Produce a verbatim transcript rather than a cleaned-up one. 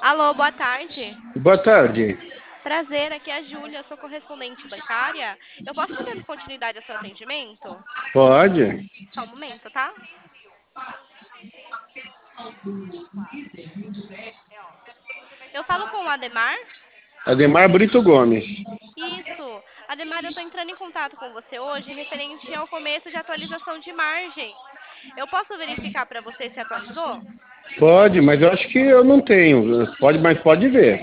Alô, boa tarde. Boa tarde. Prazer, aqui é a Júlia, sou correspondente bancária. Eu posso estar dando continuidade ao seu atendimento? Pode? Só um momento, tá? Eu falo com o Ademar? Ademar Brito Gomes. Isso. Ademar, eu estou entrando em contato com você hoje referente ao começo de atualização de margens. Eu posso verificar para você se atualizou? Pode, mas eu acho que eu não tenho. Pode, mas pode ver.